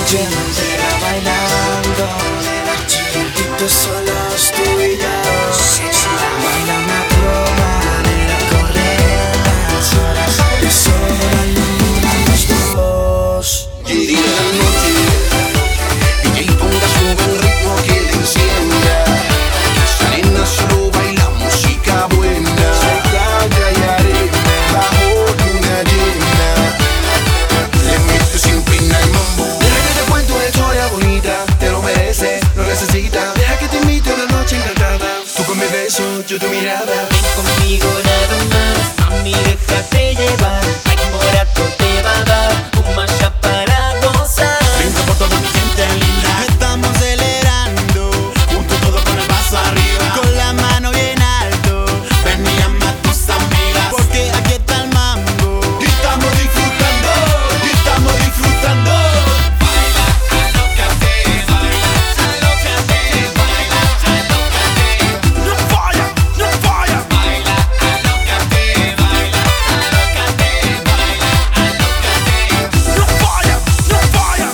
noche entera bailando, chiquititos solos tú y yo. Bailame a tu manera, correr las horas de sol, la luna los dos. Llegue la noche, DJ ponga su buen ritmo que le encienda. Esa nena solo baila música buena. Se calla y arena bajo luna llena. Le mete sin pena el mambo. Deja que te cuento una historia bonita, te lo mereces, lo necesitas. Deja que te invite a una noche encantada. Tú con mi beso, yo tu mirada. Ven conmigo nada más, mami, déjate llevar. Ay, morato te va a dar un mashup para gozar. Brinda por toda mi gente linda. Estamos celebrando, Juntos todo con el vaso arriba. con la mano bien alto, Ven y llama a tus amigas. porque aquí está el mambo. Y estamos disfrutando, y estamos disfrutando. Baila, alócate, baila, alócate, baila, alócate. No falla, no falla. Baila, alócate, baila, alócate, baila, alócate. No falla, no falla.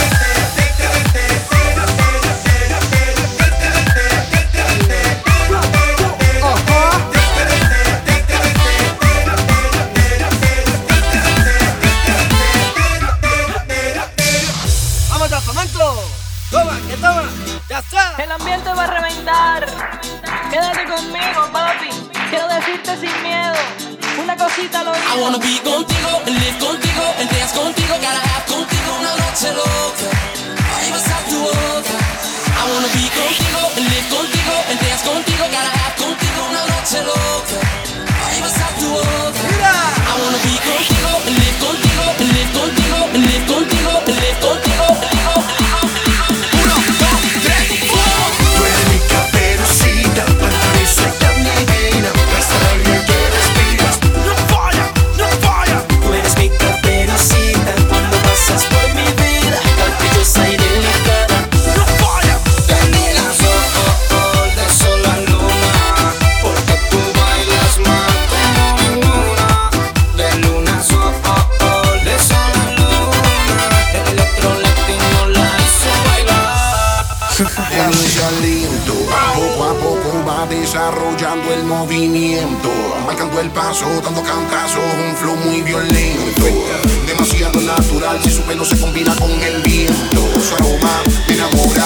¡Vamos a Flamenco! ¡Toma, que toma! ¡Ya está! El ambiente va a reventar. Quédate conmigo, papi. Quiero decirte sin miedo una cosita al oído. I wanna be contigo, live contigo, el día es contigo, gotta have contigo una noche loca. Ahí vas a tu boca. I wanna be contigo, live contigo, el día es contigo, gotta have contigo una noche loca. Ahí vas a tu boca. I wanna be contigo, live contigo, live contigo, live contigo, live contigo. Uno, dos, tres, cuatro. Tú eres mi caperucita, pantarisa y camina. Hasta el día que respiras. No falla, no falla. Tú eres mi caperucita cuando pasas por mi vida, caprichosa y delicada. No falla. De luna a sol, de sol a luna, porque tú bailas más como ninguna. De luna a sol, de sol a luna, el electro latino la hizo bailar. Comienza lento, poco a poco va desarrollando el movimiento, marcando el paso, dando cantazos, un flow muy violento, demasiado natural si su pelo se combina con el viento, su aroma me enamora.